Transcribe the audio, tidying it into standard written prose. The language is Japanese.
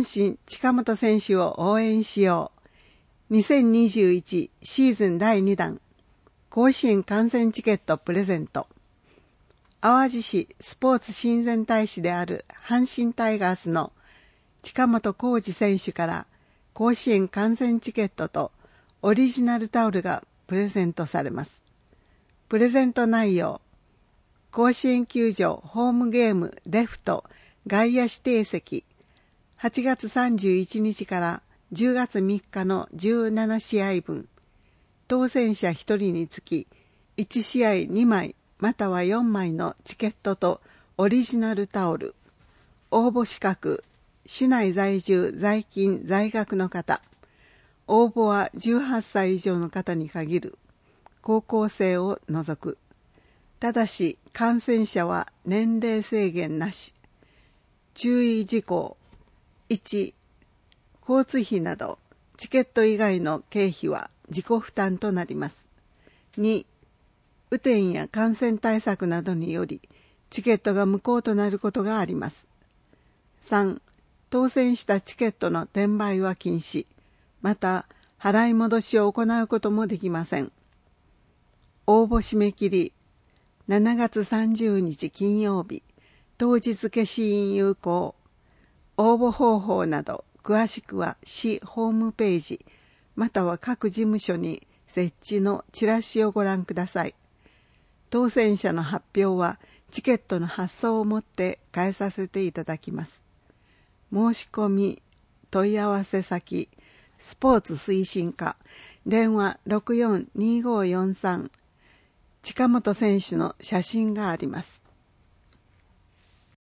阪神近本選手を応援しよう。2021シーズン第2弾甲子園観戦チケットプレゼント。淡路市スポーツ親善大使である阪神タイガースの近本光司選手から甲子園観戦チケットとオリジナルタオルがプレゼントされます。プレゼント内容、甲子園球場ホームゲームレフト外野指定席8月31日から10月3日の17試合分、当選者1人につき1試合2枚または4枚のチケットとオリジナルタオル。応募資格、市内在住在勤在学の方。応募は18歳以上の方に限る。高校生を除く。ただし感染者は年齢制限なし。注意事項。1、交通費などチケット以外の経費は自己負担となります。2、雨天や感染対策などによりチケットが無効となることがあります。3、当選したチケットの転売は禁止、また払い戻しを行うこともできません。応募締め切り7月30日金曜日、当日消印有効。応募方法など詳しくは市ホームページまたは各事務所に設置のチラシをご覧ください。当選者の発表はチケットの発送をもって返させていただきます。申し込み問い合わせ先スポーツ推進課電話642543近本選手の写真があります。